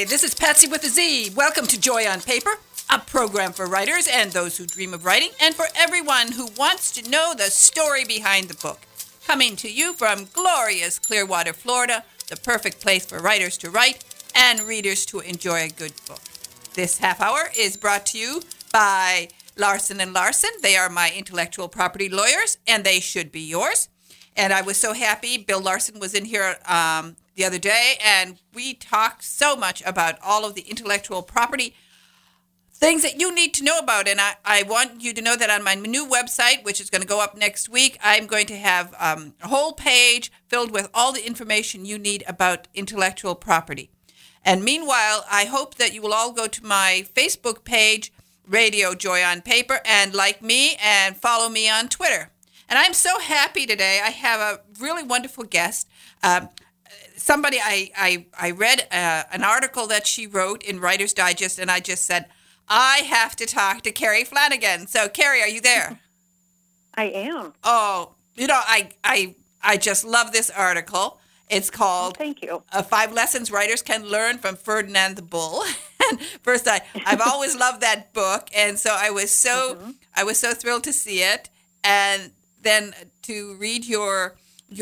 Hi, this is Patsy with a Z. Welcome to Joy on Paper, a program for writers and those who dream of writing, and for everyone who wants to know the story behind the book. Coming to you from glorious Clearwater, Florida, the perfect place for writers to write and readers to enjoy a good book. This half hour is brought to you by Larson & Larson. They are my intellectual property lawyers, and they should be yours. And I was so happy. Bill Larson was in here the other day, and we talked so much about all of the intellectual property things that you need to know about. And I want you to know that on my new website, which is going to go up next week, I'm going to have a whole page filled with all the information you need about intellectual property. And meanwhile, I hope that you will all go to my Facebook page, Radio Joy on Paper, and like me and follow me on Twitter. And I'm so happy today. I have a really wonderful guest. Somebody, I read an article that she wrote in Writer's Digest, and I just said, I have to talk to Carrie Flanagan. So, Carrie, are you there? I am. Oh, you know, I just love this article. It's called Thank you. 5 Lessons Writers Can Learn from Ferdinand the Bull. And first, I've always loved that book, and so I was so thrilled to see it, and then to read your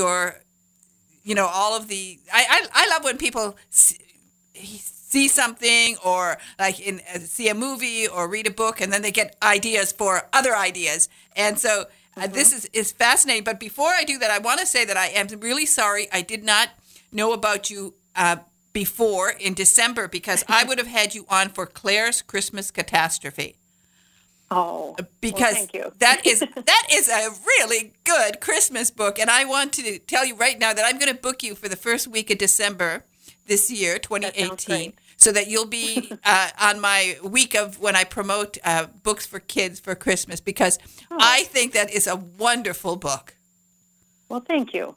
you know, all of the I love when people see something or like see a movie or read a book, and then they get ideas for other ideas, and so. This is fascinating. But before I do that, I want to say that I am really sorry I did not know about you before in December, because I would have had you on for Claire's Christmas Catastrophe. Oh, because well, thank you. that is a really good Christmas book. And I want to tell you right now that I'm going to book you for the first week of December this year, 2018. So that you'll be on my week of when I promote books for kids for Christmas, because I think that is a wonderful book. Well, thank you.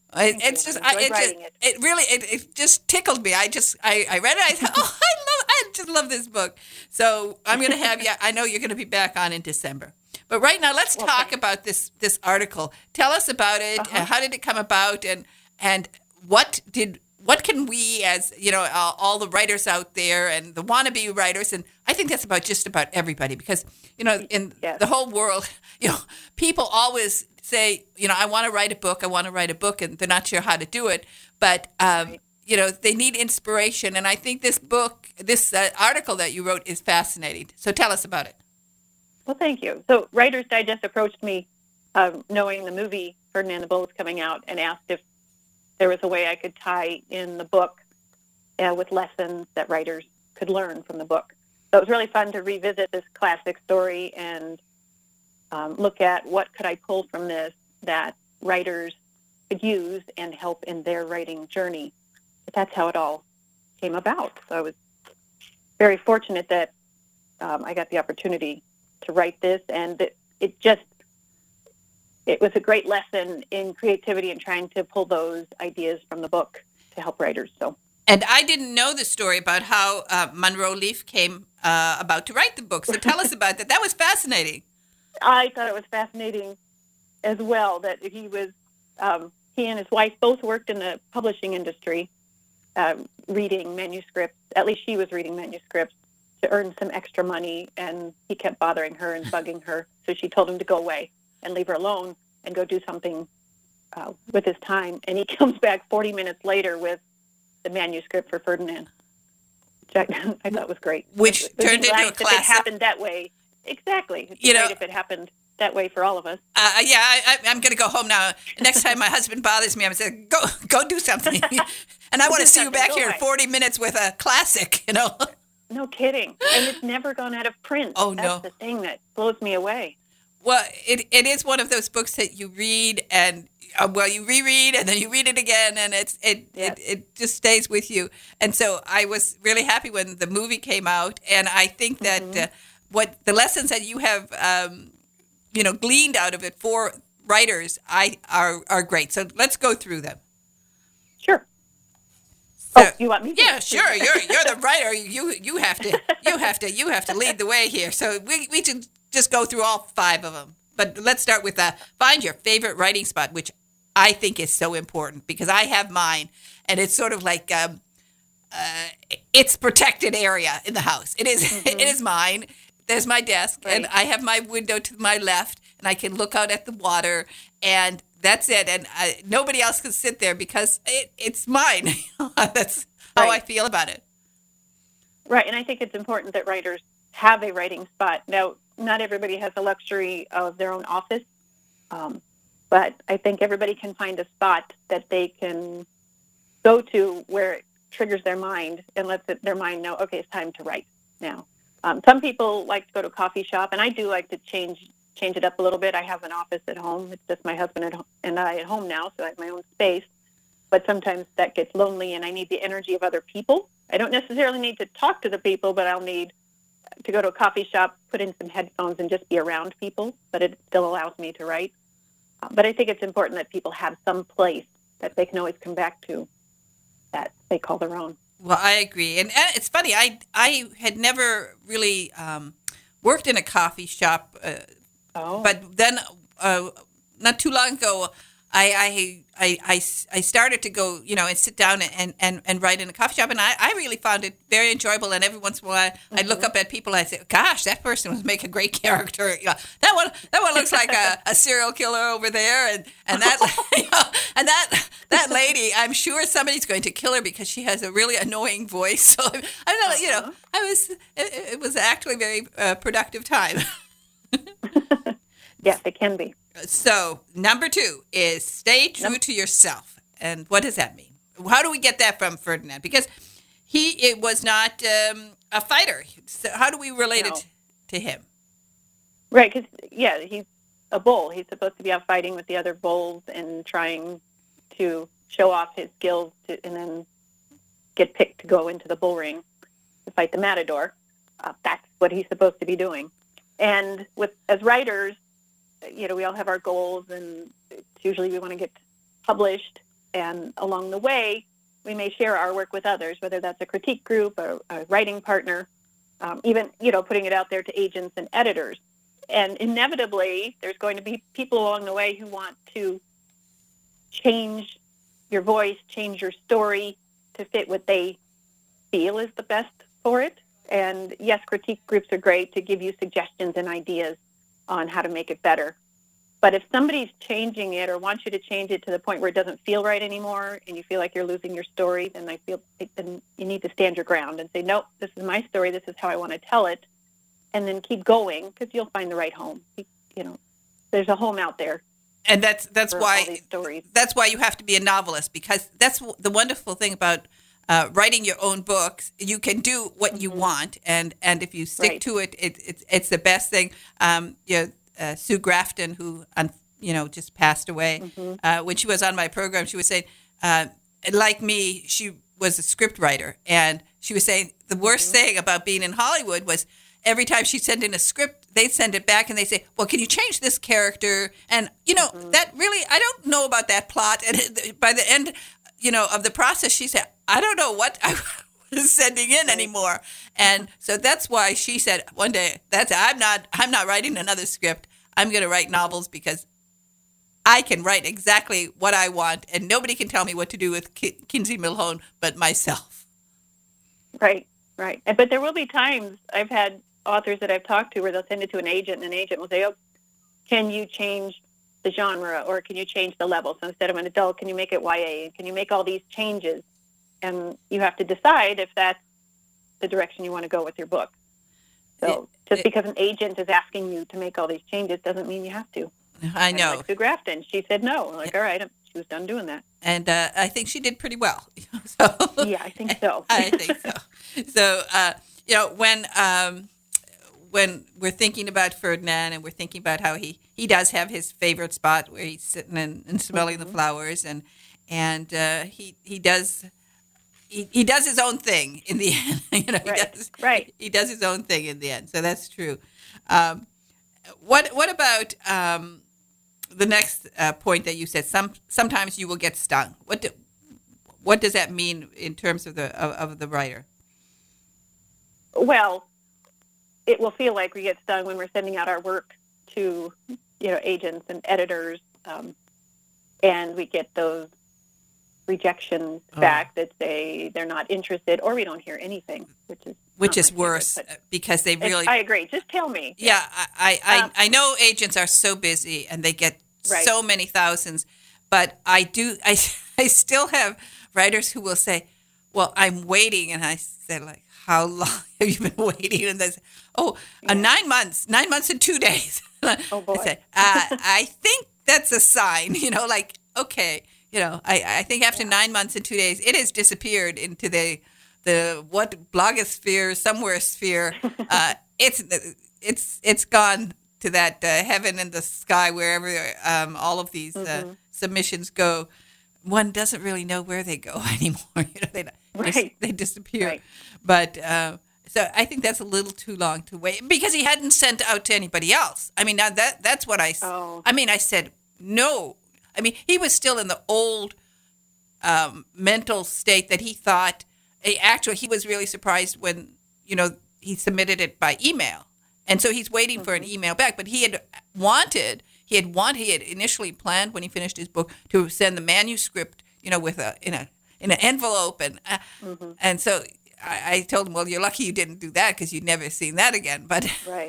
It just tickled me. I read it. I thought, I just love this book. So I'm going to have you. I know you're going to be back on in December. But right now, let's talk about this article. Tell us about it. How did it come about, and what can we, as you know, all the writers out there and the wannabe writers, and I think that's about just about everybody, because you know, in the whole world, you know, people always say, you know, I want to write a book, and they're not sure how to do it, but you know, they need inspiration, and I think this book, this article that you wrote is fascinating. So tell us about it. Well, thank you. So Writer's Digest approached me, knowing the movie Ferdinand the Bull was coming out, and asked if there was a way I could tie in the book with lessons that writers could learn from the book. So it was really fun to revisit this classic story and look at what could I pull from this that writers could use and help in their writing journey. But that's how it all came about. So I was very fortunate that I got the opportunity to write this, and it was a great lesson in creativity and trying to pull those ideas from the book to help writers. And I didn't know the story about how Monroe Leaf came about to write the book. So tell us about that. That was fascinating. I thought it was fascinating as well that he and his wife both worked in the publishing industry, reading manuscripts. At least she was reading manuscripts to earn some extra money, and he kept bothering her and bugging her. So she told him to go away and leave her alone and go do something with his time. And he comes back 40 minutes later with the manuscript for Ferdinand, which I thought was great. Which turned into a classic. If it happened that way. Exactly. It'd be great if it happened that way for all of us. I'm going to go home now. Next time my husband bothers me, I'm going to say, go do something. And I want to see you back here in 40 minutes with a classic, you know. No kidding. And it's never gone out of print. Oh, no. That's the thing that blows me away. Well, it is one of those books that you read and you reread and then you read it again, and it just stays with you. And so I was really happy when the movie came out, and I think that what the lessons that you have gleaned out of it for writers are great. So let's go through them. Sure. So, you want me to? Yeah, sure. You're the writer. You have to lead the way here. So we should just go through all 5 of them. But let's start with find your favorite writing spot, which I think is so important, because I have mine, and it's sort of like it's protected area in the house. It is it is mine. There's my desk, and I have my window to my left, and I can look out at the water, and that's it. And nobody else can sit there because it's mine. That's how I feel about it. Right, and I think it's important that writers have a writing spot. Now, not everybody has the luxury of their own office, but I think everybody can find a spot that they can go to where it triggers their mind and lets their mind know, okay, it's time to write now. Some people like to go to a coffee shop, and I do like to change it up a little bit. I have an office at home. It's just my husband and I at home now, so I have my own space. But sometimes that gets lonely, and I need the energy of other people. I don't necessarily need to talk to the people, but I'll need to go to a coffee shop, put in some headphones, and just be around people. But it still allows me to write. But I think it's important that people have some place that they can always come back to that they call their own. Well, I agree. And it's funny, I had never really worked in a coffee shop, but then not too long ago, I started to go, and sit down and write in a coffee shop, and I really found it very enjoyable. And every once in a while, I'd look up at people and I'd say, "Gosh, that person would make a great character. That one looks like a serial killer over there, and that and that lady, I'm sure somebody's going to kill her because she has a really annoying voice." So I don't know, it was actually a very productive time. Yes, it can be. So, number 2 is stay true to yourself. And what does that mean? How do we get that from Ferdinand? Because it was not a fighter. So how do we relate it to him? Right, because, he's a bull. He's supposed to be out fighting with the other bulls and trying to show off his skills and then get picked to go into the bull ring to fight the matador. That's what he's supposed to be doing. And as writers, we all have our goals, and usually we want to get published. And along the way, we may share our work with others, whether that's a critique group or a writing partner, even, putting it out there to agents and editors. And inevitably, there's going to be people along the way who want to change your voice, change your story to fit what they feel is the best for it. And yes, critique groups are great to give you suggestions and ideas on how to make it better. But if somebody's changing it or wants you to change it to the point where it doesn't feel right anymore and you feel like you're losing your story, then then you need to stand your ground and say, nope, this is my story. This is how I want to tell it. And then keep going, because you'll find the right home. There's a home out there. And that's why you have to be a novelist, because that's the wonderful thing about writing your own books. You can do what you want, and if you stick to it, it's the best thing. Sue Grafton, who just passed away, when she was on my program, she was saying, like me, she was a script writer, and she was saying the worst thing about being in Hollywood was every time she sent in a script, they'd send it back and they say, well, can you change this character? And that really, I don't know about that plot. And by the end of the process, she said, I don't know what I was sending in anymore. And so that's why she said one day, I'm not writing another script. I'm going to write novels because I can write exactly what I want, and nobody can tell me what to do with Kinsey Millhone but myself. Right. But there will be times I've had authors that I've talked to where they'll send it to an agent, and an agent will say, oh, can you change the genre, or can you change the level? So instead of an adult, can you make it YA? Can you make all these changes? And you have to decide if that's the direction you want to go with your book. So because an agent is asking you to make all these changes doesn't mean you have to. I know. Like Sue Grafton, she said no. Like, all right, she was done doing that. And I think she did pretty well. So, yeah, I think so. I think so. So, when we're thinking about Ferdinand and we're thinking about how he does have his favorite spot where he's sitting and smelling the flowers, and he does his own thing in the end. He does his own thing in the end. So that's true. What about the next point that you said? Sometimes you will get stung. What does that mean in terms of the writer? Well, it will feel like we get stung when we're sending out our work to agents and editors, and we get those rejections back that say they're not interested, or we don't hear anything, which is worse because they really. I agree. Just tell me. Yeah, I know agents are so busy and they get so many thousands, but I still have writers who will say, "Well, I'm waiting," and I say, like, "How long have you been waiting?" And they say, 9 months, 9 months and 2 days. Oh boy. I say, I think that's a sign, like, okay, I think after 9 months and 2 days, it has disappeared into the what blogosphere, somewhere sphere. It's gone to that heaven in the sky, wherever all of these submissions go. One doesn't really know where they go anymore. They disappear. Right. But so I think that's a little too long to wait because he hadn't sent out to anybody else. I mean, now that's what I. I mean, I said no. I mean, he was still in the old mental state that he thought. Actually, he was really surprised when he submitted it by email, and so he's waiting for an email back. But he had initially planned when he finished his book to send the manuscript, with in an envelope, and so I told him, well, you're lucky you didn't do that because you'd never seen that again. But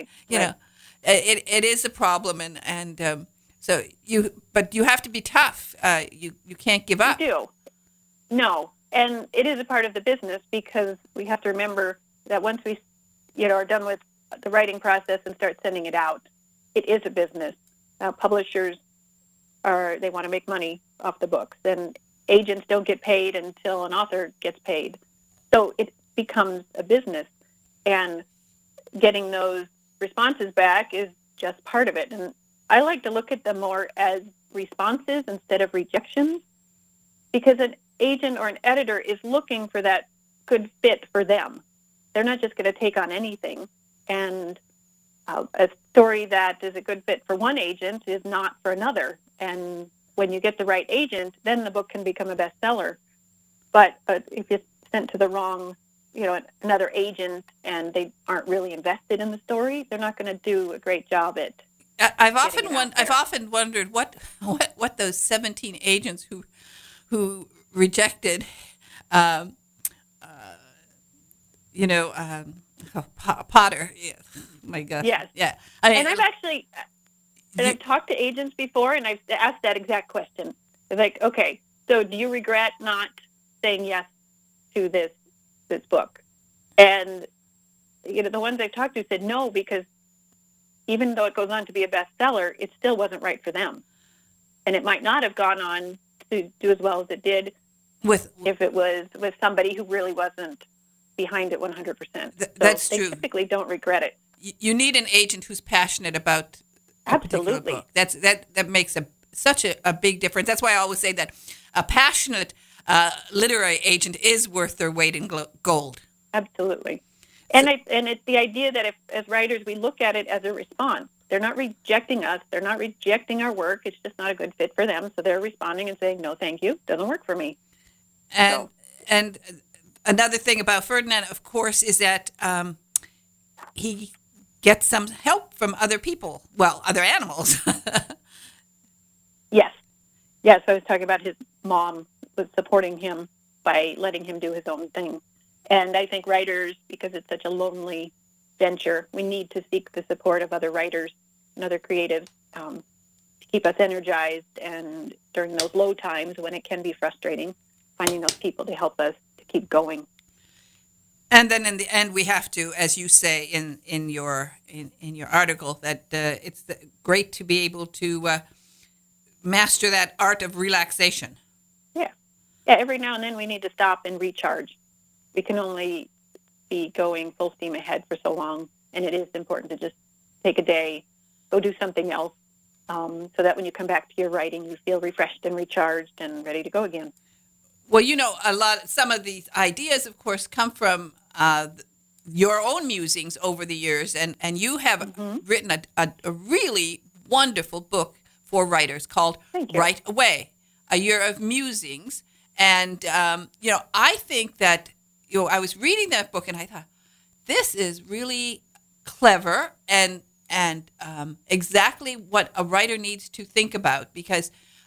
it is a problem, and so you have to be tough. You can't give up. You do. No. And it is a part of the business because we have to remember that once we, are done with the writing process and start sending it out, it is a business. Publishers they want to make money off the books, and agents don't get paid until an author gets paid. So it becomes a business, and getting those responses back is just part of it. And I like to look at them more as responses instead of rejections, because an agent or an editor is looking for that good fit for them. They're not just going to take on anything. And a story that is a good fit for one agent is not for another. And when you get the right agent, then the book can become a bestseller. But if it's sent to the wrong, another agent, and they aren't really invested in the story, they're not going to do a great job at. I've often wondered what those 17 agents who rejected, Potter. Yeah. My God. Yes. Yeah. And I've talked to agents before, and I've asked that exact question. It's like, okay, so do you regret not saying yes to this book? And the ones I've talked to said no, because even though it goes on to be a bestseller, it still wasn't right for them, and it might not have gone on to do as well as it did if it was with somebody who really wasn't behind it 100%. That's true. They typically don't regret it. You need an agent who's passionate about a particular book. That makes such a big difference. That's why I always say that a passionate literary agent is worth their weight in gold. Absolutely. And it's the idea that if, as writers, we look at it as a response. They're not rejecting us. They're not rejecting our work. It's just not a good fit for them. So they're responding and saying, no, thank you. Doesn't work for me. And another thing about Ferdinand, of course, is that he gets some help from other people. Well, other animals. Yes. Yes, I was talking about his mom was supporting him by letting him do his own thing. And I think writers, because it's such a lonely venture, we need to seek the support of other writers and other creatives to keep us energized. And during those low times when it can be frustrating, finding those people to help us to keep going. And then in the end, we have to, as you say in your article, that it's great to be able to master that art of relaxation. Yeah. Every now and then we need to stop and recharge. We can only be going full steam ahead for so long, and it is important to just take a day, go do something else, so that when you come back to your writing, you feel refreshed and recharged and ready to go again. Well, some of these ideas, of course, come from your own musings over the years, and you have written a really wonderful book for writers called Write Away, A Year of Musings. And, I think that, I was reading that book and I thought, this is really clever and exactly what a writer needs to think about, because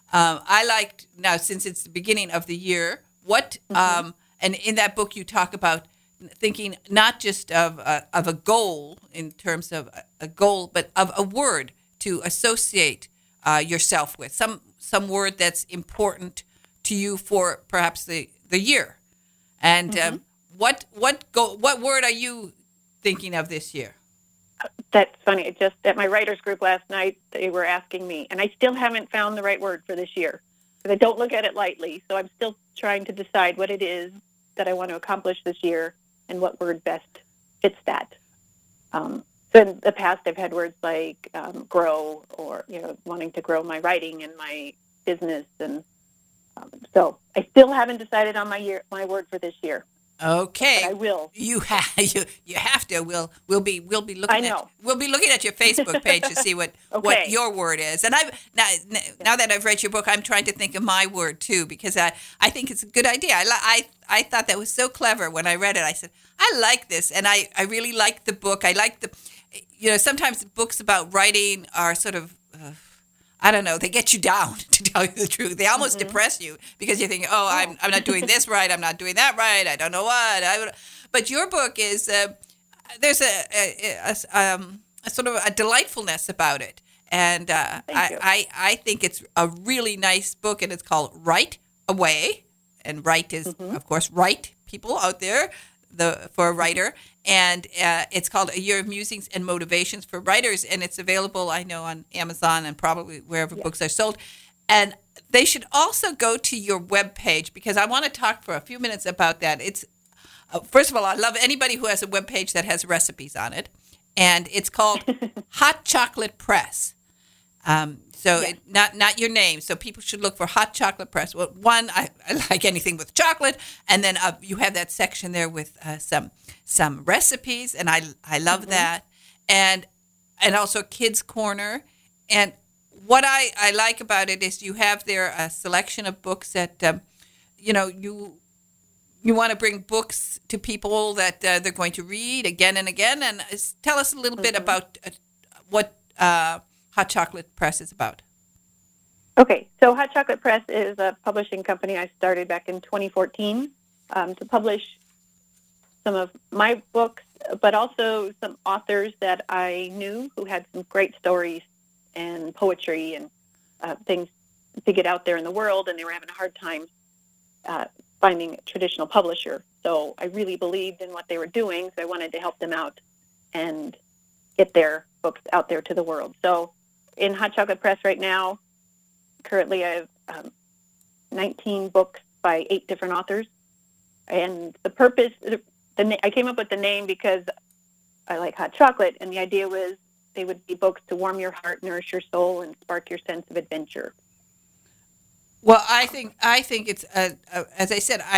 I liked now since it's the beginning of the year. What and in that book you talk about thinking not just of a goal in terms of a goal, but of a word to associate yourself with, some word that's important to you for perhaps the year. And what word are you thinking of this year? That's funny. Just at my writers group last night, they were asking me, and I still haven't found the right word for this year because I don't look at it lightly. So I'm still trying to decide what it is that I want to accomplish this year and what word best fits that. So in the past, I've had words like grow, or wanting to grow my writing and my business, and so I still haven't decided on my word for this year. Okay, but I will. You have to. We'll be looking. I know. We'll be looking at your Facebook page to see what your word is. And now that I've read your book, I'm trying to think of my word too, because I think it's a good idea. I thought that was so clever when I read it. I said, I like this, and I really like the book. I like sometimes books about writing are sort of. I don't know. They get you down, to tell you the truth. They almost depress you because you think, I'm not doing this right. I'm not doing that right. I don't know what. But your book is there's a sort of a delightfulness about it, and I think it's a really nice book, and it's called Write Away, and write is of course right people out there. For a writer, and it's called A Year of Musings and Motivations for Writers, and it's available, I know, on Amazon and probably wherever books are sold. And they should also go to your webpage, because I want to talk for a few minutes about that. It's first of all, I love anybody who has a webpage that has recipes on it, and it's called Hot Chocolate Press. Not your name. So people should look for Hot Chocolate Press. Well, one, I like anything with chocolate, and then you have that section there with some recipes, and I love that, and also Kids Corner. And what I like about it is you have there a selection of books that you want to bring books to people that they're going to read again and again. And tell us a little bit about what Hot Chocolate Press is about. Okay, so Hot Chocolate Press is a publishing company I started back in 2014 to publish some of my books, but also some authors that I knew who had some great stories and poetry and things to get out there in the world, and they were having a hard time finding a traditional publisher. So I really believed in what they were doing, so I wanted to help them out and get their books out there to the world. So in Hot Chocolate Press right now, currently I have 19 books by 8 different authors. And the purpose, I came up with the name because I like hot chocolate, and the idea was they would be books to warm your heart, nourish your soul, and spark your sense of adventure. Well, I think it's as I said,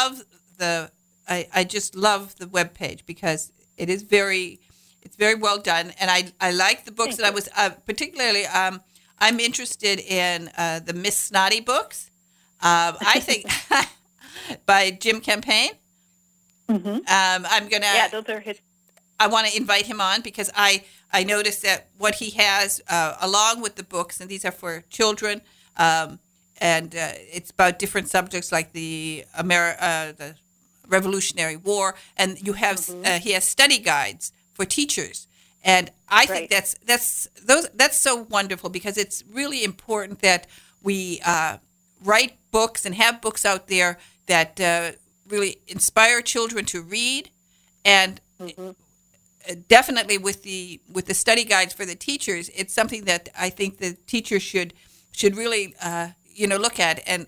I just love the webpage because it's very well done, and I like the books. Thank that you. I was particularly I'm interested in the Miss Snotty books. I think by Jim Campaign. Mm-hmm. I'm gonna. Yeah, those are his. I want to invite him on because I noticed that what he has along with the books, and these are for children. And it's about different subjects like the Revolutionary War, and you have he has study guides for teachers, and I think that's so wonderful because it's really important that we write books and have books out there that really inspire children to read, and definitely with the study guides for the teachers, it's something that I think the teachers should really. Look at and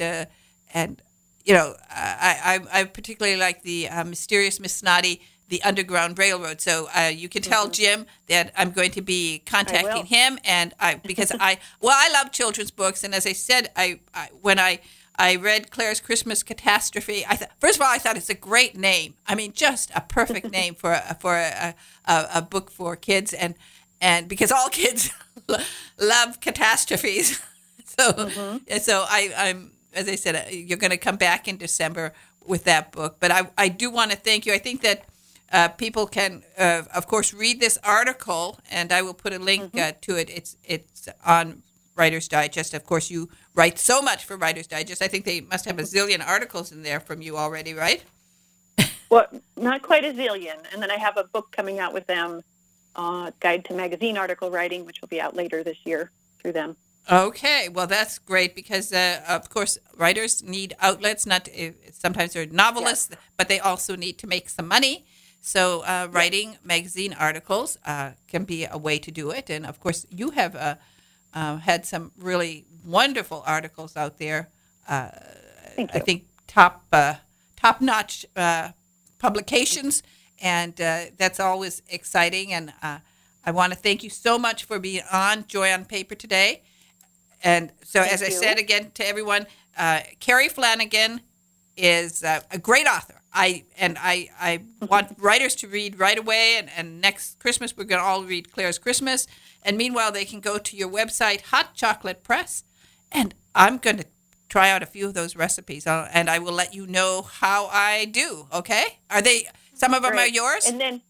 I particularly like the Mysterious Miss Snotty, the Underground Railroad. So you can tell Jim that I'm going to be contacting him, and because I love children's books, and as I said, when I read Claire's Christmas Catastrophe, first of all I thought it's a great name. I mean, just a perfect name for a book for kids, and because all kids love catastrophes. So I'm as I said, you're going to come back in December with that book. But I do want to thank you. I think that people can, of course, read this article, and I will put a link to it. It's on Writer's Digest. Of course, you write so much for Writer's Digest. I think they must have a zillion articles in there from you already, right? Well, not quite a zillion. And then I have a book coming out with them, Guide to Magazine Article Writing, which will be out later this year through them. Okay, well, that's great because, of course, writers need outlets. Sometimes they're novelists, but they also need to make some money. So writing magazine articles can be a way to do it. And, of course, you have had some really wonderful articles out there. Thank you. I think top-notch publications, and that's always exciting. And I want to thank you so much for being on Joy on Paper today. And so, as I said again to everyone, Carrie Flanagan is a great author. I want writers to read right away. And next Christmas, we're going to all read Claire's Christmas. And meanwhile, they can go to your website, Hot Chocolate Press. And I'm going to try out a few of those recipes. And I will let you know how I do. Okay? Some of them are yours? And then,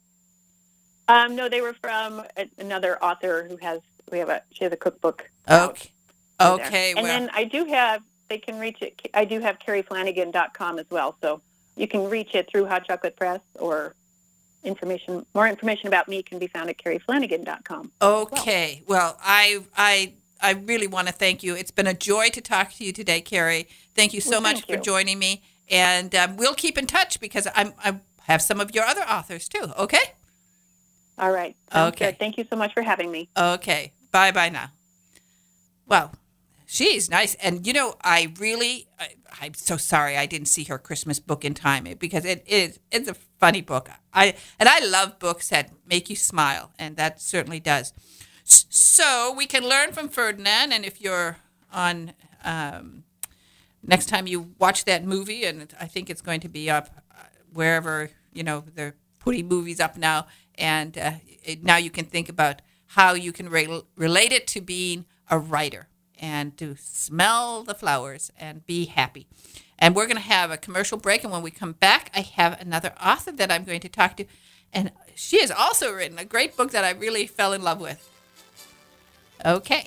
no, they were from another author she has a cookbook. Okay. And then they can reach it. I do have carrieflanagan.com as well. So you can reach it through Hot Chocolate Press, or more information about me can be found at carrieflanagan.com. Okay. Well, I really want to thank you. It's been a joy to talk to you today, Carrie. Thank you so much for joining me. And we'll keep in touch because I have some of your other authors too. Okay? All right. Sounds good. Thank you so much for having me. Okay. Bye-bye now. Well, she's nice. And, I'm so sorry I didn't see her Christmas book in time because it's a funny book. I love books that make you smile, and that certainly does. So we can learn from Ferdinand, and if you're on next time you watch that movie, and I think it's going to be up wherever, they're putting movies up now, and now you can think about how you can relate it to being a writer and to smell the flowers and be happy. And we're going to have a commercial break, and when we come back, I have another author that I'm going to talk to, and she has also written a great book that I really fell in love with. Okay.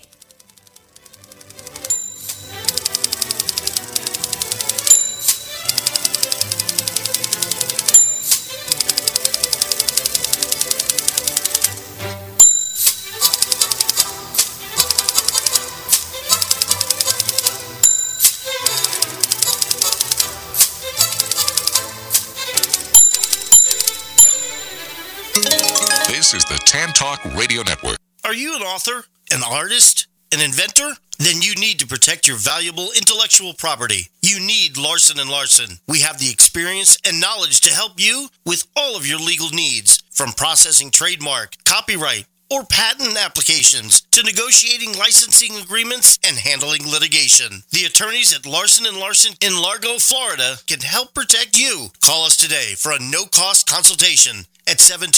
This is the Tan Talk Radio Network. Are you an author, an artist, an inventor? Then you need to protect your valuable intellectual property. You need Larson & Larson. We have the experience and knowledge to help you with all of your legal needs, from processing trademark, copyright, or patent applications to negotiating licensing agreements and handling litigation. The attorneys at Larson & Larson in Largo, Florida can help protect you. Call us today for a no-cost consultation at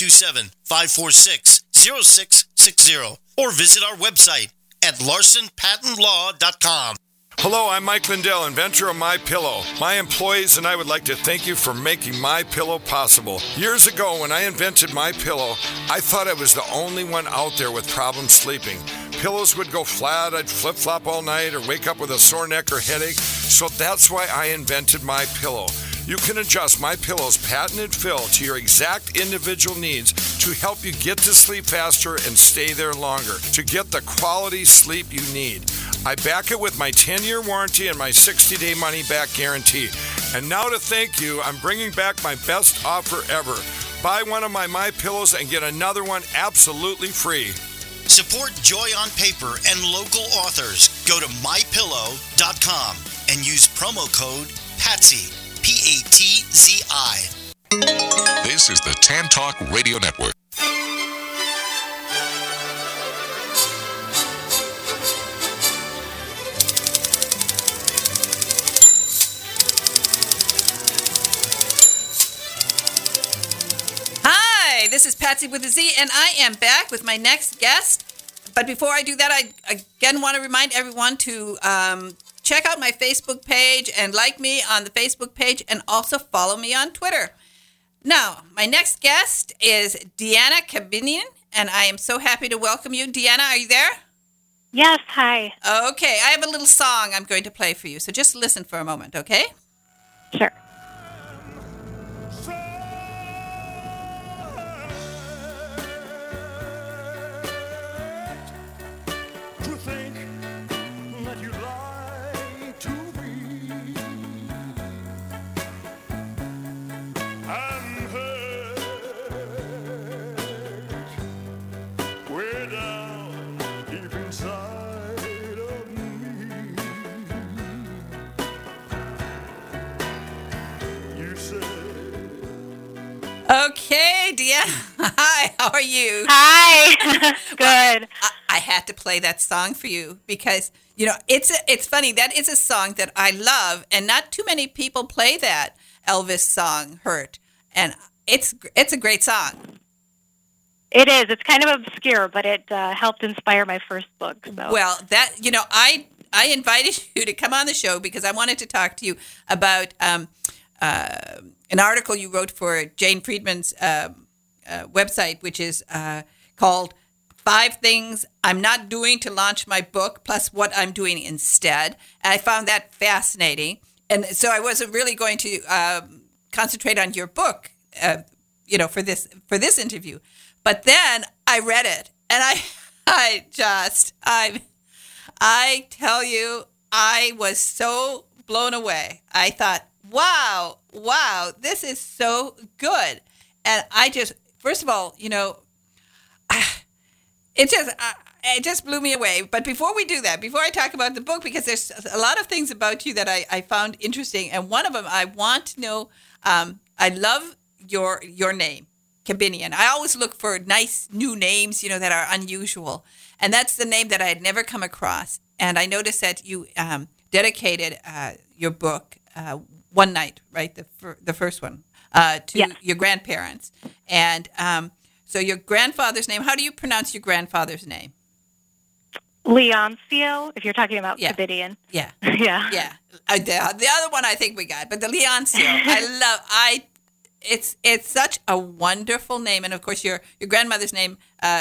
727-546-0660 or visit our website at larsonpatentlaw.com. Hello, I'm Mike Lindell, inventor of MyPillow. My employees and I would like to thank you for making MyPillow possible. Years ago, when I invented MyPillow, I thought I was the only one out there with problems sleeping. Pillows would go flat, I'd flip-flop all night, or wake up with a sore neck or headache. So that's why I invented MyPillow. You can adjust MyPillow's patented fill to your exact individual needs to help you get to sleep faster and stay there longer, to get the quality sleep you need. I back it with my 10-year warranty and my 60-day money-back guarantee. And now to thank you, I'm bringing back my best offer ever. Buy one of my MyPillows and get another one absolutely free. Support Joy on Paper and local authors. Go to mypillow.com and use promo code PATSY, PATZI. This is the Tan Talk Radio Network. Hi, this is Patsy with a Z, and I am back with my next guest. But before I do that, I again want to remind everyone to check out my Facebook page and like me on the Facebook page, and also follow me on Twitter. Now, my next guest is Deanna Kabinian, and I am so happy to welcome you. Deanna, are you there? Yes, hi. Okay, I have a little song I'm going to play for you, so just listen for a moment, okay? Sure. To think that you lied to me and hurt way down deep inside of me. You said Okay, Deanna. Hi, how are you? Hi. Good. I had to play that song for you because, it's funny. That is a song that I love, and not too many people play that Elvis song, Hurt. And it's a great song. It is. It's kind of obscure, but it helped inspire my first book. So. Well, I invited you to come on the show because I wanted to talk to you about an article you wrote for Jane Friedman's website, which is called 5 Things I'm Not Doing to Launch My Book, plus what I'm doing instead. And I found that fascinating. And so I wasn't really going to concentrate on your book, for this interview. But then I read it, and I tell you, I was so blown away. I thought, wow, this is so good. And first of all, it just blew me away. But before we do that, before I talk about the book, because there's a lot of things about you that I found interesting, and one of them I want to know, I love your name, Kabinian. I always look for nice new names, that are unusual. And that's the name that I had never come across. And I noticed that you dedicated your book, One Night, right? The first one, to your grandparents. And so your grandfather's name, how do you pronounce your grandfather's name? Leoncio, if you're talking about Kabinian. Yeah. Yeah. Yeah. The other one I think we got, but the Leoncio, it's such a wonderful name. And of course your grandmother's name,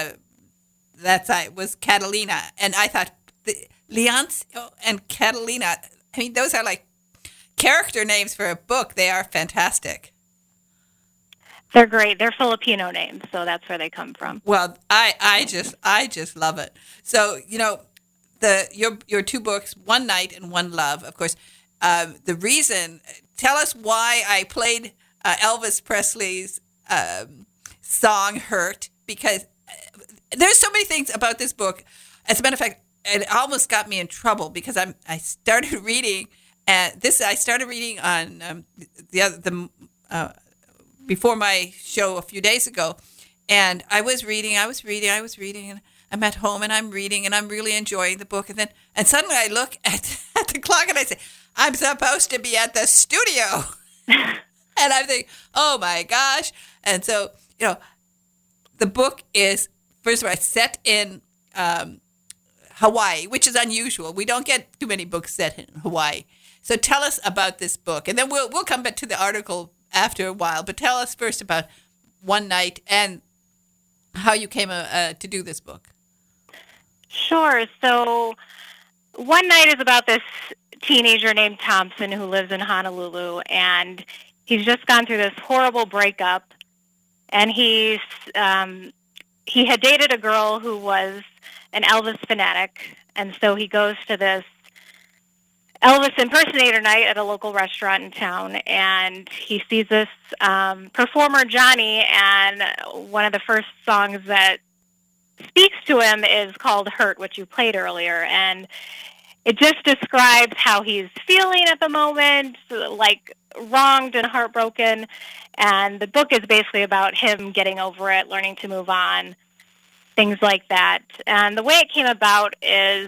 was Catalina. And I thought Leoncio and Catalina, I mean, those are like character names for a book. They are fantastic. They're great. They're Filipino names, so that's where they come from. Well, I just love it. So, your 2 books, One Night and One Love, of course, tell us why I played Elvis Presley's song Hurt, because there's so many things about this book. As a matter of fact, it almost got me in trouble because I started reading, and I started reading on before my show a few days ago, and I was reading, and I'm at home and I'm reading and I'm really enjoying the book, and suddenly I look at the clock and I say, I'm supposed to be at the studio, and I'm thinking, oh my gosh. And so the book is, first of all, set in Hawaii, which is unusual. We don't get too many books set in Hawaii. So tell us about this book, and then we'll come back to the article after a while. But tell us first about One Night and how you came to do this book. Sure. So One Night is about this teenager named Thompson who lives in Honolulu, and he's just gone through this horrible breakup, and he had dated a girl who was an Elvis fanatic, and so he goes to this Elvis impersonator night at a local restaurant in town, and he sees this performer, Johnny, and one of the first songs that speaks to him is called Hurt, which you played earlier, and it just describes how he's feeling at the moment, like wronged and heartbroken, and the book is basically about him getting over it, learning to move on, things like that. And the way it came about is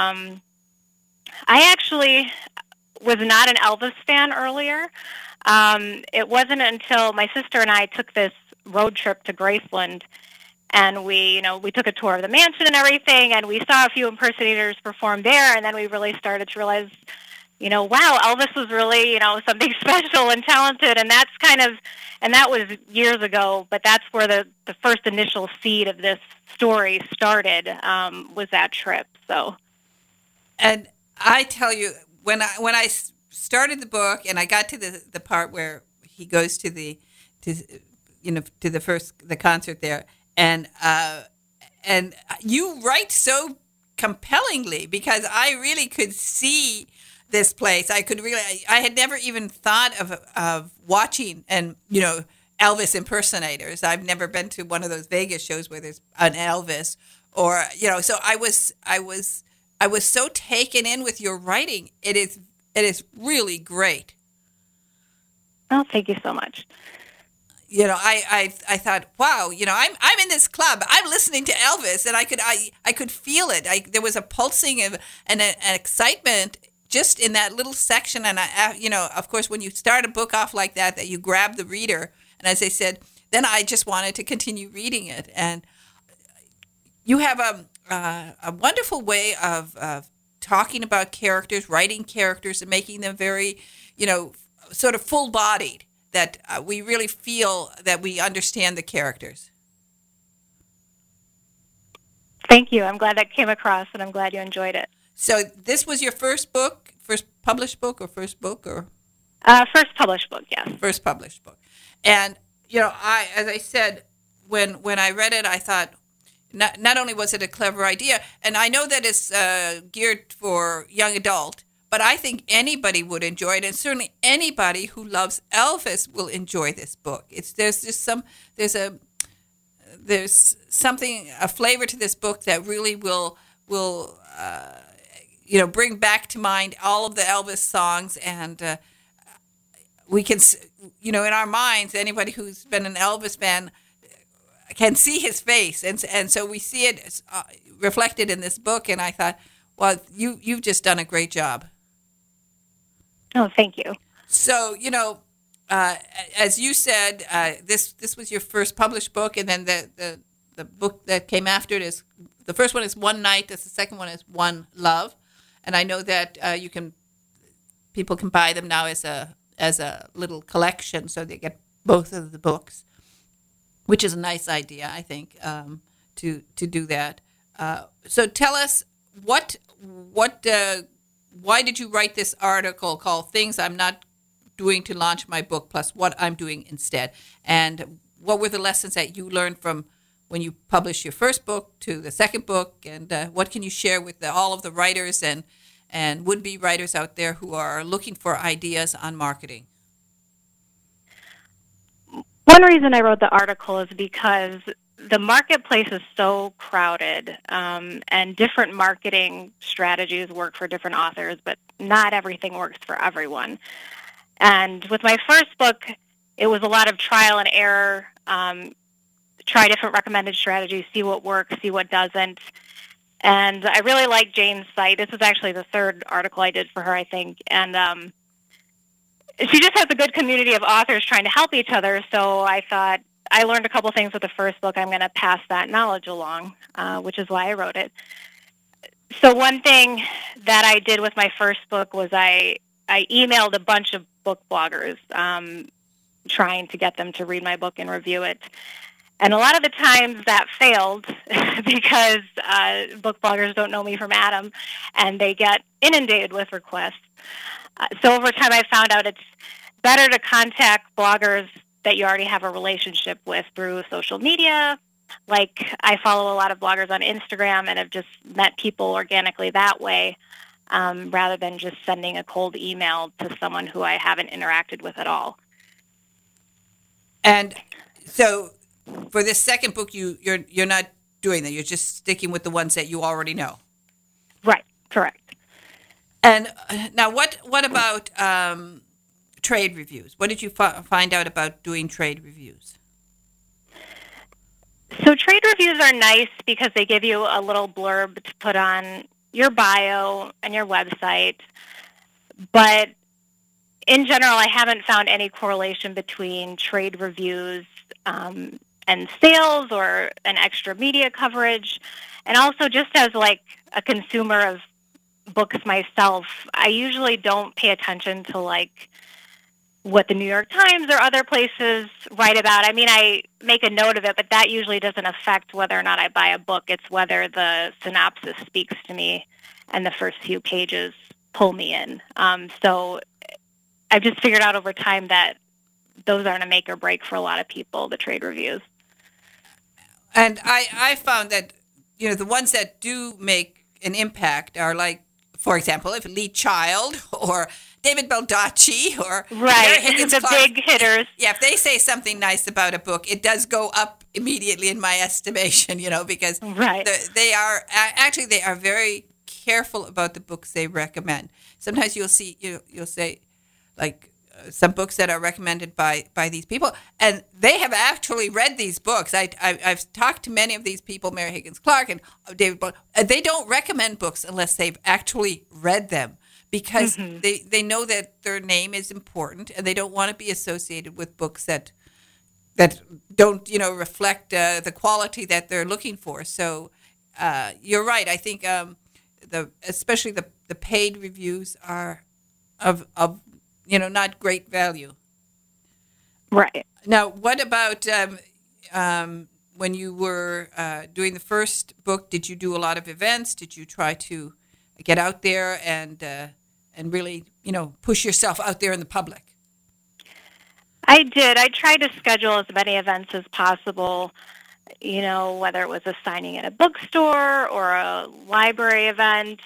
I actually was not an Elvis fan earlier. It wasn't until my sister and I took this road trip to Graceland, and we took a tour of the mansion and everything, and we saw a few impersonators perform there, and then we really started to realize wow, Elvis was really, something special and talented, and that was years ago, but that's where the first initial seed of this story started, was that trip. So, and I tell you, when I started the book and I got to the part where he goes to the concert there, and you write so compellingly, because I really could see this place. I had never even thought of watching Elvis impersonators. I've never been to one of those Vegas shows where there's an Elvis, or so I was so taken in with your writing. It is really great. Oh, thank you so much. I thought, wow, I'm in this club. I'm listening to Elvis, and I could feel it. There was a pulsing of an excitement just in that little section. And of course, when you start a book off like that you grab the reader. And as I said, then I just wanted to continue reading it. And you have a wonderful way of talking about characters, writing characters, and making them very, sort of full-bodied, that we really feel that we understand the characters. Thank you. I'm glad that came across, and I'm glad you enjoyed it. So this was your first published book, or first book, or? First published book, yes. First published book. And, as I said, when I read it, I thought, not only was it a clever idea, and I know that it's geared for young adult, but I think anybody would enjoy it, and certainly anybody who loves Elvis will enjoy this book. There's something, a flavor to this book that really will bring back to mind all of the Elvis songs, and we can, in our minds, anybody who's been an Elvis fan can see his face, and so we see it reflected in this book. And I thought, well, you've just done a great job. Oh, thank you. So, as you said, this was your first published book, and then the book that came after it is, the first one is One Night, the second one is One Love, and I know that people can buy them now as a little collection, so they get both of the books, which is a nice idea, I think, to do that. So tell us why did you write this article called "Things I'm Not Doing to Launch My Book, plus What I'm Doing Instead," and what were the lessons that you learned from when you published your first book to the second book, and what can you share with all of the writers and would-be writers out there who are looking for ideas on marketing? One reason I wrote the article is because the marketplace is so crowded, and different marketing strategies work for different authors, but not everything works for everyone. And with my first book, it was a lot of trial and error, try different recommended strategies, see what works, see what doesn't. And I really like Jane's site. This is actually the third article I did for her, I think. And she just has a good community of authors trying to help each other. So I thought, I learned a couple things with the first book. I'm going to pass that knowledge along, which is why I wrote it. So one thing that I did with my first book was I emailed a bunch of book bloggers, trying to get them to read my book and review it. And a lot of the times that failed because book bloggers don't know me from Adam, and they get inundated with requests. So over time I found out it's better to contact bloggers that you already have a relationship with through social media. Like, I follow a lot of bloggers on Instagram and have just met people organically that way, rather than just sending a cold email to someone who I haven't interacted with at all. And so for this second book, you're not doing that. You're just sticking with the ones that you already know. Right. Correct. And now what about trade reviews? What did you find out about doing trade reviews? So trade reviews are nice because they give you a little blurb to put on your bio and your website. But in general, I haven't found any correlation between trade reviews and sales or an extra media coverage. And also, just as like a consumer of books myself, I usually don't pay attention to like what the New York Times or other places write about. I mean, I make a note of it, but that usually doesn't affect whether or not I buy a book. It's whether the synopsis speaks to me and the first few pages pull me in. So I've just figured out over time that those aren't a make or break for a lot of people, the trade reviews. And I found that, the ones that do make an impact are like, for example, if Lee Child or David Baldacci or Mary Higgins the Clark, big hitters. Yeah, if they say something nice about a book, it does go up immediately in my estimation, because they are very careful about the books they recommend. Sometimes you'll say like some books that are recommended by these people, and they have actually read these books. I've talked to many of these people, Mary Higgins Clark and David Baldacci. They don't recommend books unless they've actually read them, because they know that their name is important, and they don't want to be associated with books that don't reflect the quality that they're looking for. So you're right. I think especially the paid reviews are of not great value. Right. Now, what about when you were doing the first book? Did you do a lot of events? Did you try to get out there and really, push yourself out there in the public? I did. I tried to schedule as many events as possible, whether it was a signing at a bookstore or a library event.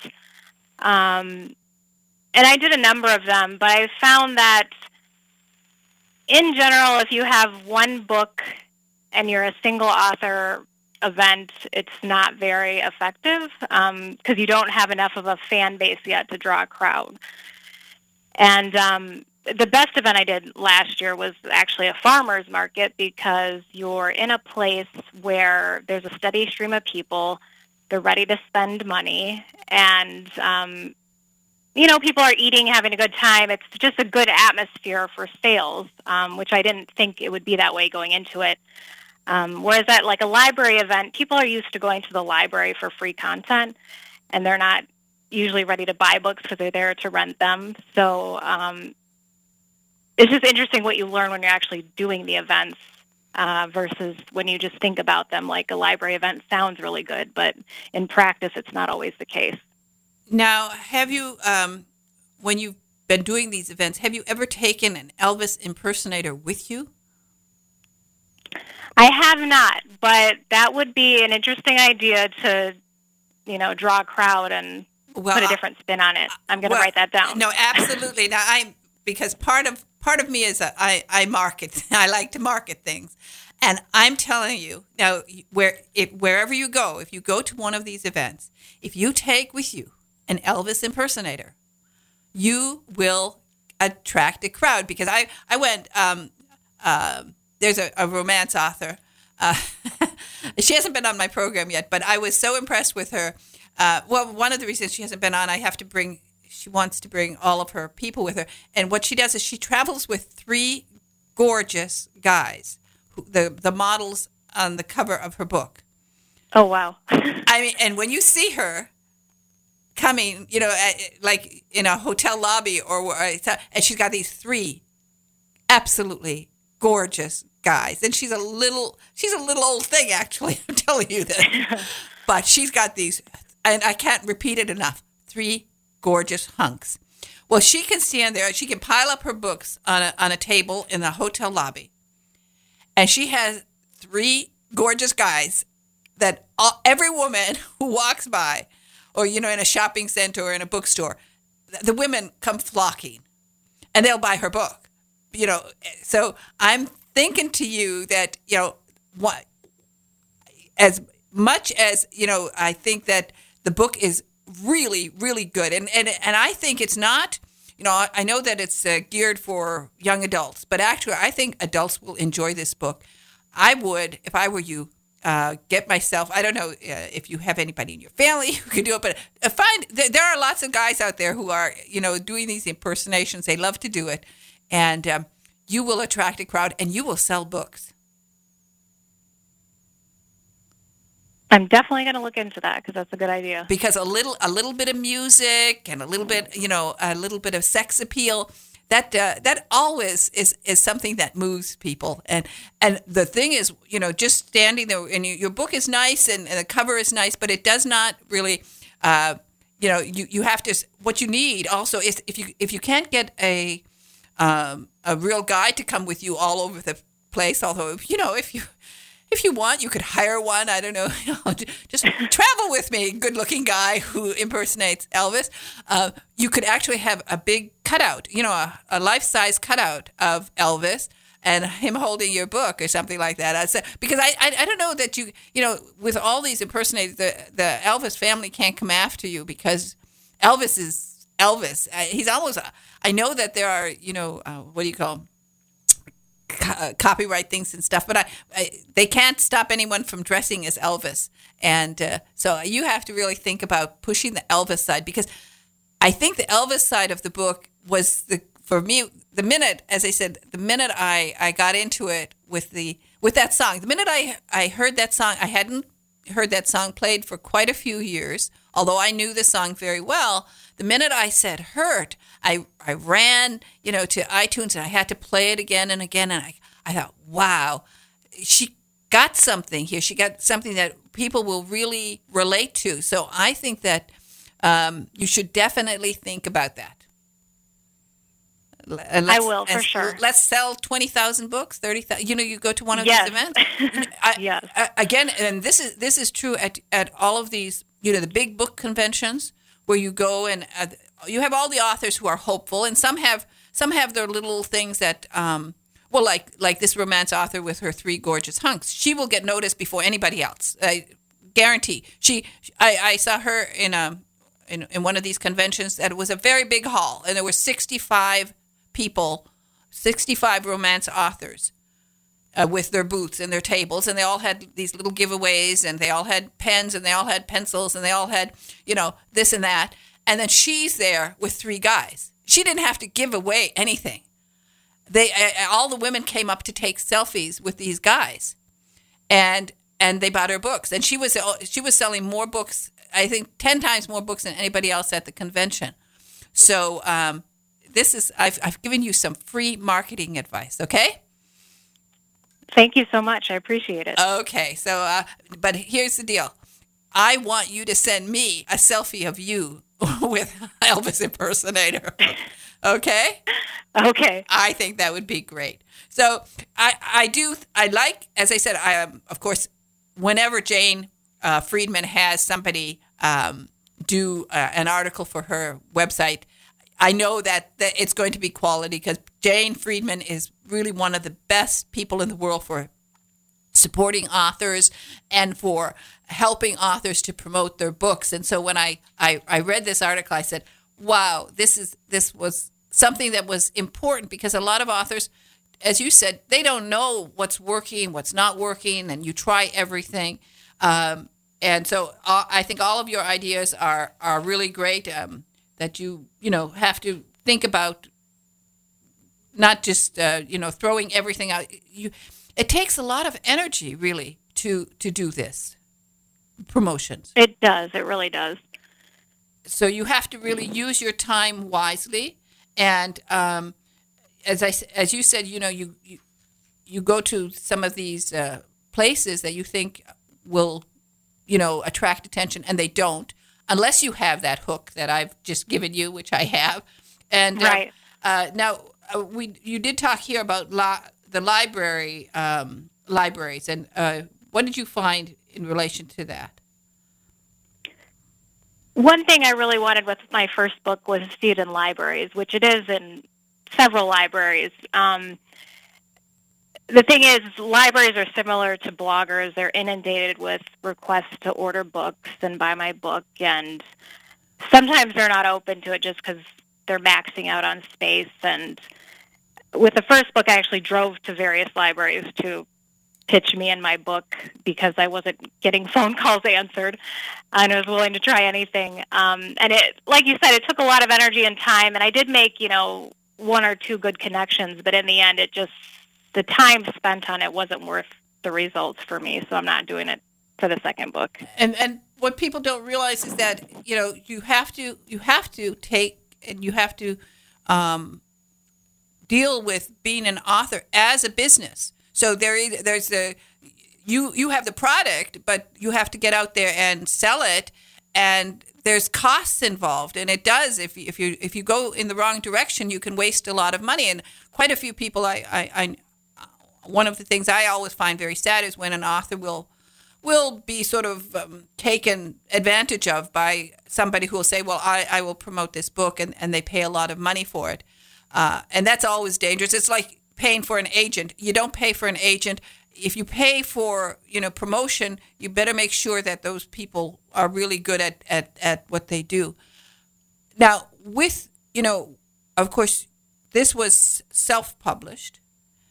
And I did a number of them, but I found that in general, if you have one book and you're a single author event, it's not very effective because you don't have enough of a fan base yet to draw a crowd. And the best event I did last year was actually a farmer's market, because you're in a place where there's a steady stream of people, they're ready to spend money, and people are eating, having a good time. It's just a good atmosphere for sales, which I didn't think it would be that way going into it. Whereas at like a library event, people are used to going to the library for free content, and they're not usually ready to buy books because they're there to rent them. So it's just interesting what you learn when you're actually doing the events versus when you just think about them. Like a library event sounds really good, but in practice, it's not always the case. Now, have you, when you've been doing these events, have you ever taken an Elvis impersonator with you? I have not, but that would be an interesting idea to, draw a crowd and put a different spin on it. I'm going to write that down. No, absolutely. Now, because part of me is I market. I like to market things. And I'm telling you, now, wherever you go, if you go to one of these events, if you take with you an Elvis impersonator, you will attract a crowd. Because I went, there's a romance author. She hasn't been on my program yet, but I was so impressed with her. One of the reasons she hasn't been on, she wants to bring all of her people with her. And what she does is she travels with 3 gorgeous guys, the models on the cover of her book. Oh, wow. And when you see her coming, like in a hotel lobby and she's got these 3 absolutely gorgeous guys. And she's a little old thing, actually, I'm telling you that. But she's got these, and I can't repeat it enough, 3 gorgeous hunks. Well, she can stand there, she can pile up her books on a table in the hotel lobby. And she has 3 gorgeous guys that every woman who walks by, or, in a shopping center or in a bookstore, the women come flocking and they'll buy her book. So I'm thinking to you that, as much as, I think that the book is really, really good. And I think it's not, I know that it's geared for young adults, but actually I think adults will enjoy this book. I would, if I were you, get myself, I don't know if you have anybody in your family who can do it, but there are lots of guys out there who are, doing these impersonations. They love to do it. And you will attract a crowd and you will sell books. I'm definitely going to look into that because that's a good idea. Because a little bit of music and a little bit, a little bit of sex appeal, that always is something that moves people. And the thing is, just standing there, and your book is nice and the cover is nice, but it does not really, you have to. What you need also is if you can't get a real guide to come with you all over the place, although if you want, you could hire one. I don't know. Just travel with me, good-looking guy who impersonates Elvis. You could actually have a big cutout, a life-size cutout of Elvis and him holding your book or something like that. Because I don't know that with all these impersonators, the Elvis family can't come after you because Elvis is Elvis. He's almost. I know that there are, what do you call them? Copyright things and stuff, but they can't stop anyone from dressing as Elvis. And so you have to really think about pushing the Elvis side, because I think the Elvis side of the book was for me, the minute I got into it with that song, the minute I heard that song, I hadn't heard that song played for quite a few years, although I knew the song very well. The minute I said "Hurt," I ran, to iTunes, and I had to play it again and again. And I thought, wow, she got something here. She got something that people will really relate to. So I think that you should definitely think about that. I will, for sure. Let's sell 20,000 books, 30,000. You go to one of yes. these events. Yes. Again, and this is true at all of these, the big book conventions where you go and you have all the authors who are hopeful, and some have their little things that, like this romance author with her 3 gorgeous hunks. She will get noticed before anybody else. I guarantee. I saw her in one of these conventions that it was a very big hall, and there were 65 people, 65 romance authors with their booths and their tables, and they all had these little giveaways, and they all had pens, and they all had pencils, and they all had, this and that. And then she's there with 3 guys. She didn't have to give away anything. All the women came up to take selfies with these guys, and they bought her books. And she was selling more books, I think 10 times more books than anybody else at the convention. So I've given you some free marketing advice, okay? Thank you so much. I appreciate it. Okay, so but here's the deal. I want you to send me a selfie of you with Elvis impersonator. Okay? Okay. I think that would be great. So I like, as I said, of course, whenever Jane Friedman has somebody do an article for her website, I know that it's going to be quality, because Jane Friedman is really one of the best people in the world for supporting authors and for helping authors to promote their books. And so when I read this article, I said, wow, this was something that was important, because a lot of authors, as you said, they don't know what's working, what's not working, and you try everything. And so I think all of your ideas are really great, that you have to think about not just, throwing everything out. It takes a lot of energy, really, to do this, promotions. It does. It really does. So you have to really use your time wisely. And as you said, you go to some of these places that you think will, attract attention, and they don't, unless you have that hook that I've just given you, which I have. And right. Now you did talk here about the libraries, and what did you find in relation to that? One thing I really wanted with my first book was to see it in libraries, which it is in several libraries. The thing is, libraries are similar to bloggers. They're inundated with requests to order books and buy my book, and sometimes they're not open to it just because they're maxing out on space. And with the first book, I actually drove to various libraries to pitch me in my book because I wasn't getting phone calls answered, and I was willing to try anything. And it, like you said, it took a lot of energy and time, and I did make, 1 or 2 good connections, but in the end, the time spent on it wasn't worth the results for me, so I'm not doing it for the second book. And what people don't realize is that you have to take and you have to deal with being an author as a business. So you have the product, but you have to get out there and sell it, and there's costs involved, and it does. If you go in the wrong direction, you can waste a lot of money. And quite a few people, one of the things I always find very sad is when an author will be sort of taken advantage of by somebody who will say, well, I will promote this book, and they pay a lot of money for it. And that's always dangerous. It's like paying for an agent. You don't pay for an agent. If you pay for promotion, you better make sure that those people are really good at what they do. Now, with, of course, this was self-published.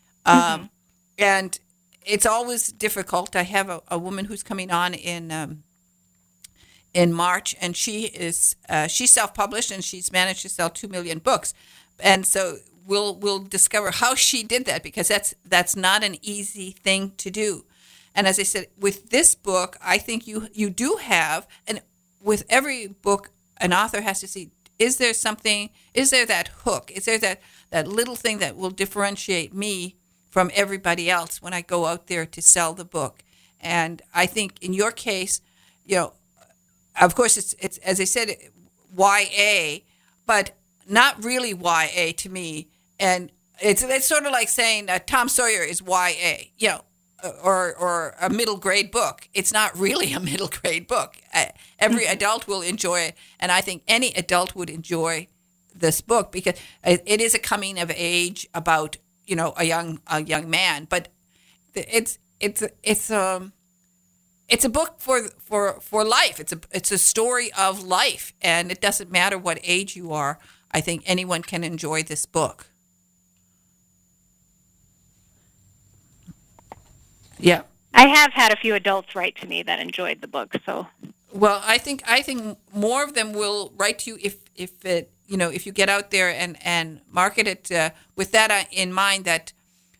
And it's always difficult. I have a woman who's coming on in March, and she's self-published, and she's managed to sell 2 million books. And so we'll discover how she did that, because that's not an easy thing to do. And as I said, with this book, I think you do have, and with every book, an author has to see, is there that hook? Is there that little thing that will differentiate me from everybody else when I go out there to sell the book? And I think in your case, of course it's as I said, YA, but not really YA to me. And it's sort of like saying Tom Sawyer is YA, or a middle grade book. It's not really a middle grade book. Every adult will enjoy it, and I think any adult would enjoy this book because it is a coming of age about a young man. But it's a book for life. It's a story of life, and it doesn't matter what age you are. I think anyone can enjoy this book. Yeah. I have had a few adults write to me that enjoyed the book. So, well, I think more of them will write to you if you get out there and market it with that in mind. That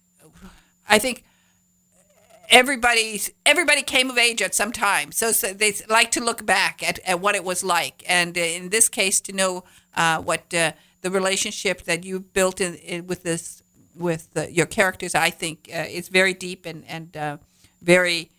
I think everybody came of age at some time, so they like to look back at what it was like, and in this case, to know what the relationship that you built with your characters, I think is very deep and very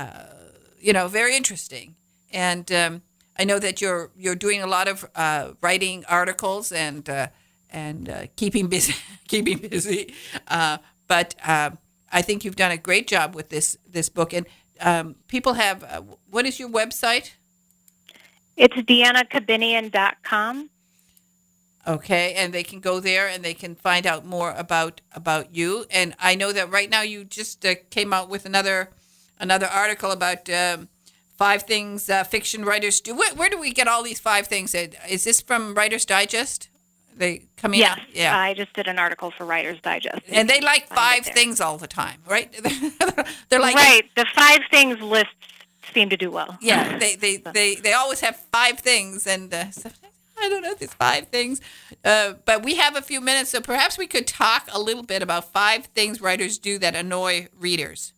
very interesting. And I know that you're doing a lot of writing articles and keeping busy. But I think you've done a great job with this book. And people have what is your website? It's DeannaKabinian.com. Okay, and they can go there and they can find out more about you. And I know that right now you just came out with another article about 5 things fiction writers do. Where do we get all these 5 things? Is this from Writer's Digest? They coming out? Yeah, I just did an article for Writer's Digest. And they like 5 things all the time, right? They're like right. The 5 things lists seem to do well. Yeah, they always have 5 things, and I don't know, there's 5 things. But we have a few minutes, so perhaps we could talk a little bit about 5 things writers do that annoy readers.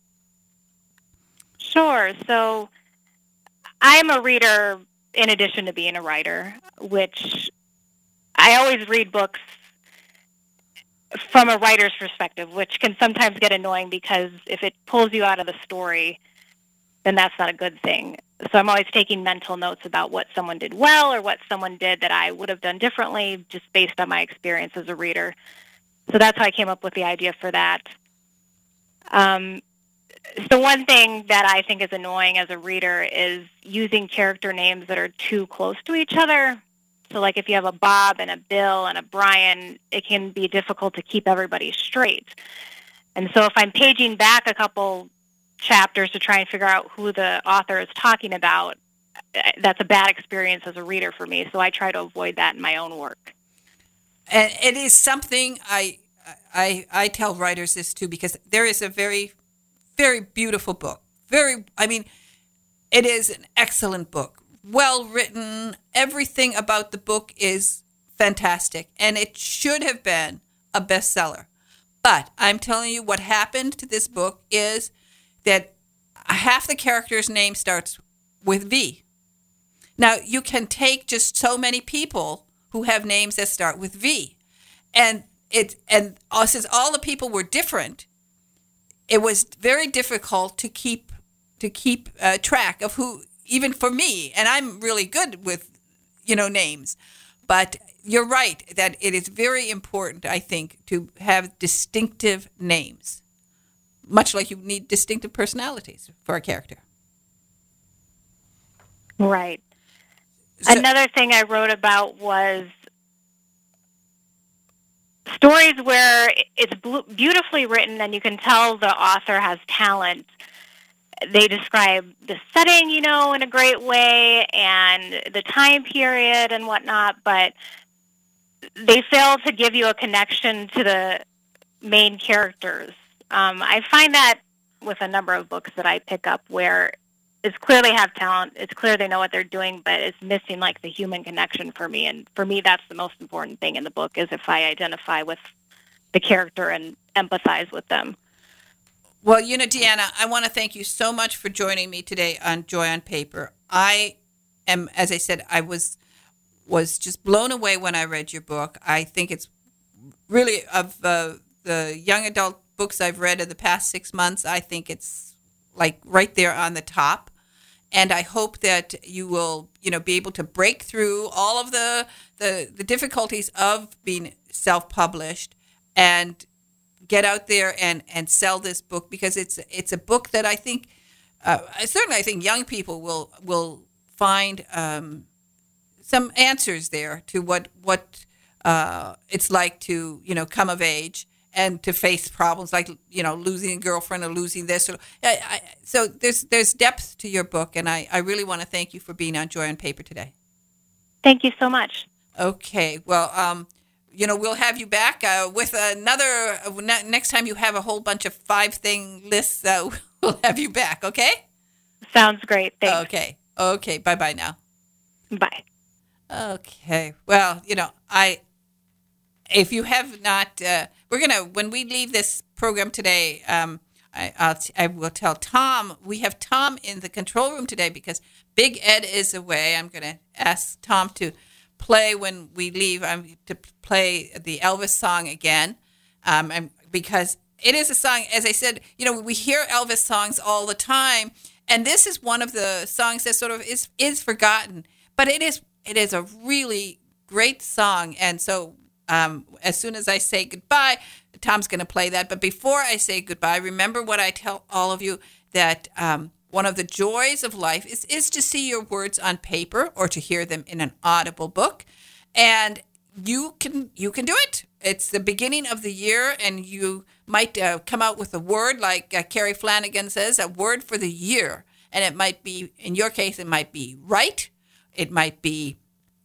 Sure. So I'm a reader in addition to being a writer, which I always read books from a writer's perspective, which can sometimes get annoying because if it pulls you out of the story, then that's not a good thing. So I'm always taking mental notes about what someone did well or what someone did that I would have done differently just based on my experience as a reader. So that's how I came up with the idea for that. So one thing that I think is annoying as a reader is using character names that are too close to each other. So like if you have a Bob and a Bill and a Brian, it can be difficult to keep everybody straight. And so if I'm paging back a couple chapters to try and figure out who the author is talking about, that's a bad experience as a reader for me. So I try to avoid that in my own work. And it is something I tell writers this too, because there is a very, very beautiful book. It is an excellent book. Well written. Everything about the book is fantastic. And it should have been a bestseller. But I'm telling you what happened to this book is that half the character's name starts with V. Now, you can take just so many people who have names that start with V. And since all the people were different, it was very difficult to keep track of who, even for me. And I'm really good with, names. But you're right that it is very important, I think, to have distinctive names, much like you need distinctive personalities for a character. Right. So, Another thing I wrote about was stories where it's beautifully written and you can tell the author has talent. They describe the setting, in a great way and the time period and whatnot, but they fail to give you a connection to the main characters. I find that with a number of books that I pick up where it's clear they have talent, it's clear they know what they're doing, but it's missing like the human connection for me. And for me, that's the most important thing in the book, is if I identify with the character and empathize with them. Well, Deanna, I want to thank you so much for joining me today on Joy on Paper. I am, as I said, I was just blown away when I read your book. I think it's really, of the young adult books I've read in the past 6 months, I think it's like right there on the top. And I hope that you will, be able to break through all of the difficulties of being self-published and get out there and sell this book, because it's a book that I think, I think young people will find some answers there to what it's like to come of age and to face problems like losing a girlfriend or losing this. So there's depth to your book, and I really want to thank you for being on Joy on Paper today. Thank you so much. Okay, well, we'll have you back with another. Next time you have a whole bunch of 5-thing lists, we'll have you back. Okay? Sounds great. Thanks. Okay. Bye now. Bye. Okay. Well, if you have not, when we leave this program today, I will tell Tom, we have Tom in the control room today because Big Ed is away. I'm going to ask Tom to play when we leave, to play the Elvis song again, because it is a song, as I said, we hear Elvis songs all the time, and this is one of the songs that sort of is forgotten, but it is a really great song. And so as soon as I say goodbye, Tom's going to play that. But before I say goodbye, remember what I tell all of you, that one of the joys of life is to see your words on paper or to hear them in an audible book. And you can do it. It's the beginning of the year, and you might come out with a word like Carrie Flanagan says, a word for the year. And it might be, in your case, it might be right. It might be,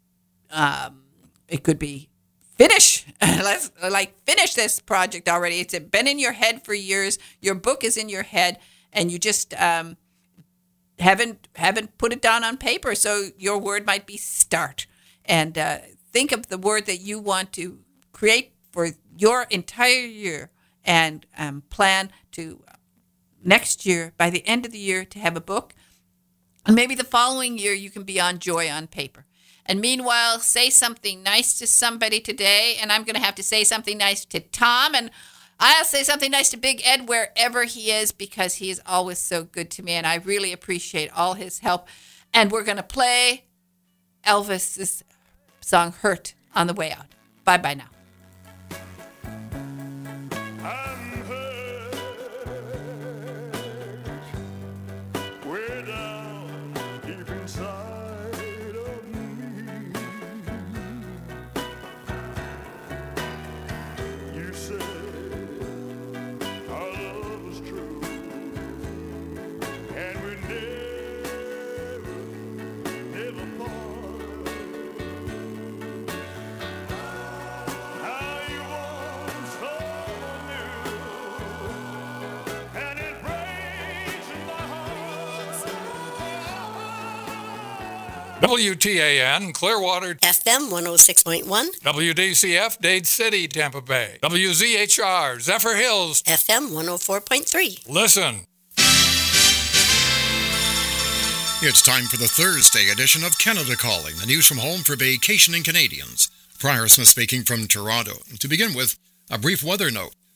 it could be finish. Let's finish this project already. It's been in your head for years. Your book is in your head, and you just haven't put it down on paper. So your word might be start. And think of the word that you want to create for your entire year, and plan to next year, by the end of the year, to have a book. And maybe the following year you can be on Joy on Paper. And meanwhile, say something nice to somebody today. And I'm going to have to say something nice to Tom. And I'll say something nice to Big Ed wherever he is, because he is always so good to me. And I really appreciate all his help. And we're going to play Elvis's song Hurt on the way out. Bye-bye now. I'm hurt way down deep inside of me. You said our love was true, and we never part. Now you want someone new, and it breaks my heart. WTAN, Clearwater, FM 106.1, WDCF, Dade City, Tampa Bay, WZHR, Zephyr Hills. FM 104.3. Listen. It's time for the Thursday edition of Canada Calling, the news from home for vacationing Canadians. Prior Smith speaking from Toronto. To begin with, a brief weather note.